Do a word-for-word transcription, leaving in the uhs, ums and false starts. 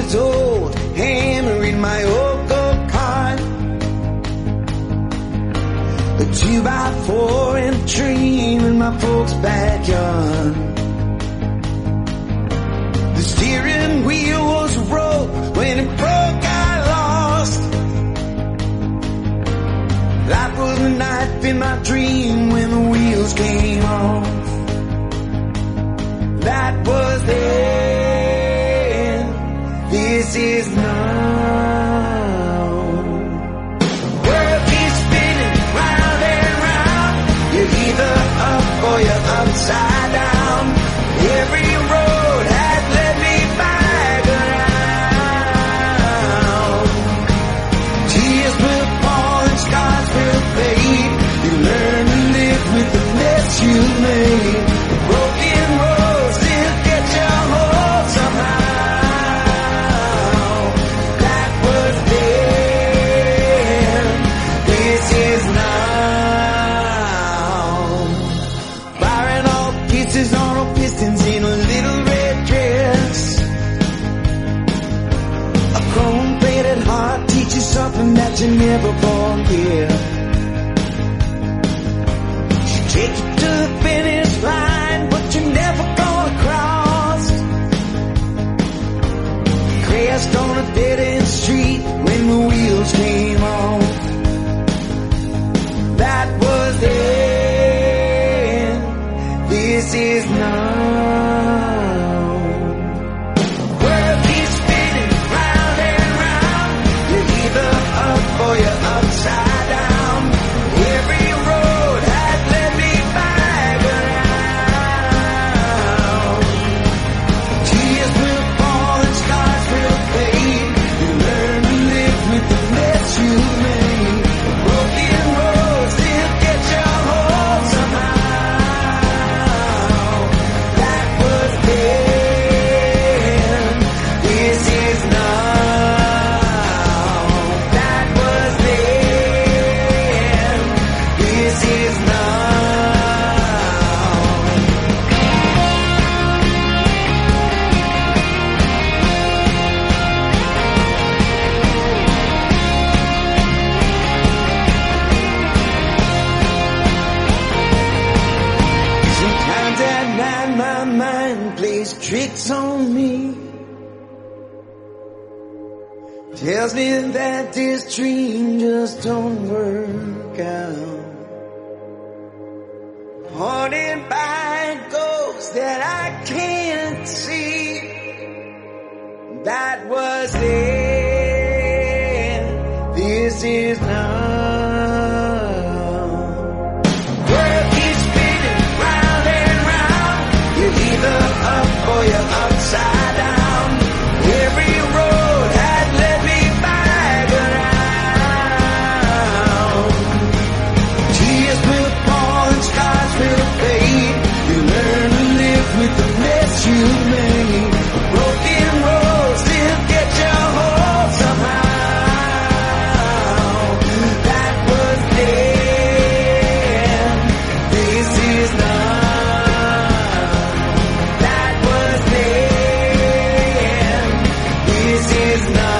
years old, hammering my old go-kart. A two by four and a train in my folks' backyard. The steering wheel was broke. When it broke, I lost. Life was a knife in my dream when the wheels came off. That was then. This is now. World keeps spinning round and round. You're either up or you're upside down. Every road has led me back around. Tears will fall and scars will fade. You learn to live with the mess you made. Broken roads still get you home somehow. That was then. This is now. Firing all pieces on all pistons in a little red dress. A chrome-plated heart teaches something that you never forget. She takes you to the finish line, but you're never gonna cross. Crashed on a dead-end street when the wheels came off. That was then. This is now. World keeps spinning round and round. You're either up or you're upside down. Every road has led me back around. Tears will fall and scars will fade. You learn to live with the mess you made. Broken roads still get you home somehow. That was then. This is now. That was then. This is now. Sometimes at night my mind plays tricks on me. Tells me that this dream just don't work out. Haunted by ghosts that I can't see. That was then. This is now. World keeps spinning round and round. You're either up or you're upside down. Every road has led me back around. Tears will fall and scars will fade. You learn to live with the mess you made. Broken roads still get you home somehow. That was then. This is now. That was then. This is now.